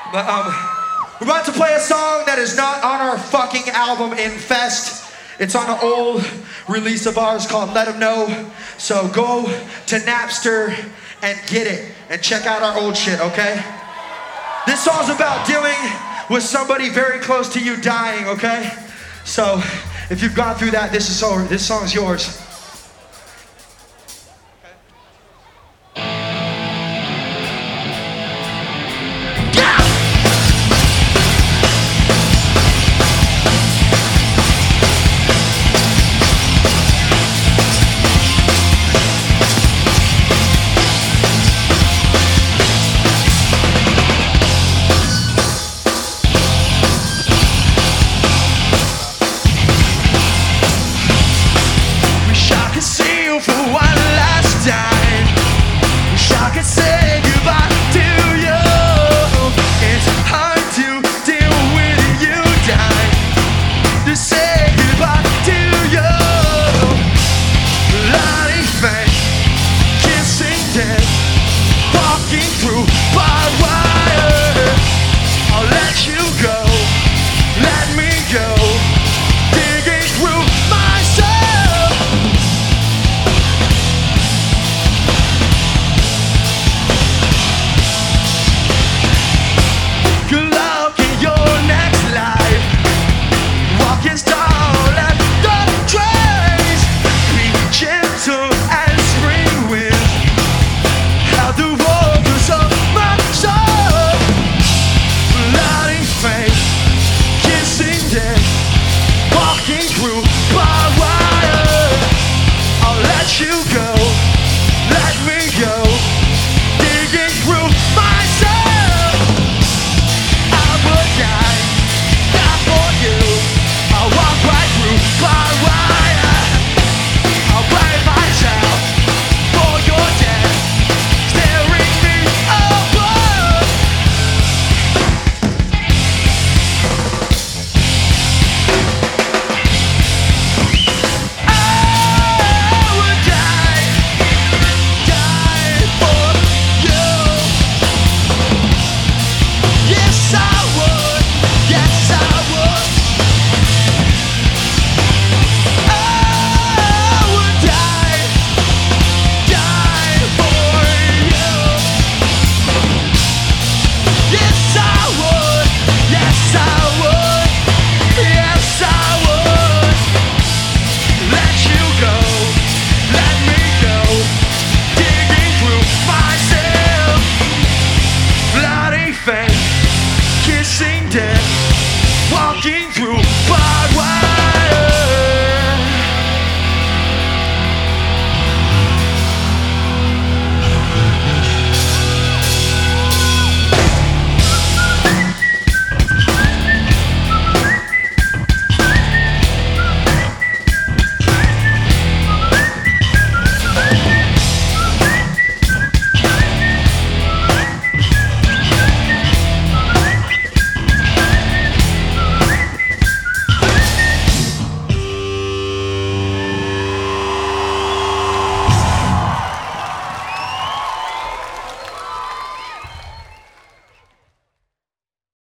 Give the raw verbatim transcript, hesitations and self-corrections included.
But, um, we're about to play a song that is not on our fucking album, Infest. It's on an old release of ours called Let 'Em Know. So go to Napster and get it and check out our old shit, okay? This song's about dealing with somebody very close to you dying, okay? So if you've gone through that, this is so, this song's yours. Kissing death.